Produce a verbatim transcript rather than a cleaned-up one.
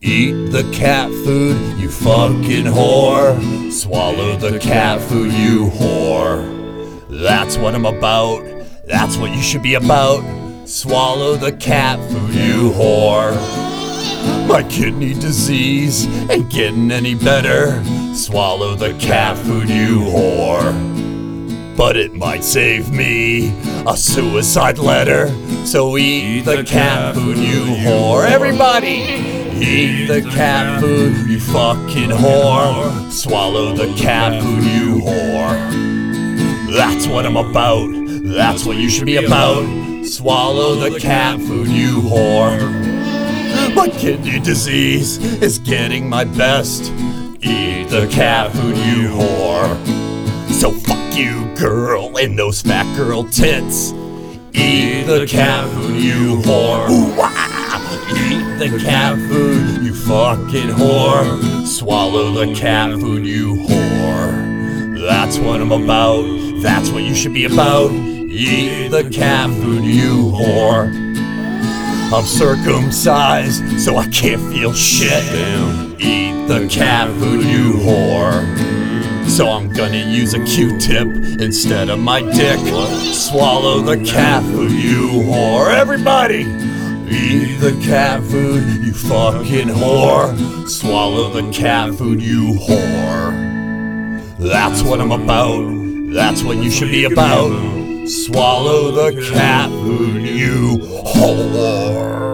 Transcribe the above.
Eat the cat food, you fucking whore. Swallow the cat food, you whore. That's what I'm about, that's what you should be about. Swallow the cat food, you whore. My kidney disease ain't getting any better. Swallow the cat food, you whore. But it might save me a suicide letter. So eat the cat food, you whore. Everybody! Eat the cat food, you fucking whore. Swallow the cat food, you whore. That's what I'm about, that's what you should be about. Swallow the cat food, you whore. My kidney disease is getting my best. Eat the cat food, you whore. So fuck you, girl, and those fat girl tits. Eat the cat food, you whore. Ooh-wah! Eat the cat food, you fucking whore. Swallow the cat food, you whore. That's what I'm about, that's what you should be about. Eat the cat food, you whore. I'm circumcised, so I can't feel shit. Eat the cat food, you whore. So I'm gonna use a Q-tip instead of my dick. Swallow the cat food, you whore. Everybody! Eat the cat food, you fucking whore. Swallow the cat food, you whore. That's what I'm about, that's what you should be about. Swallow the cat food, you whore.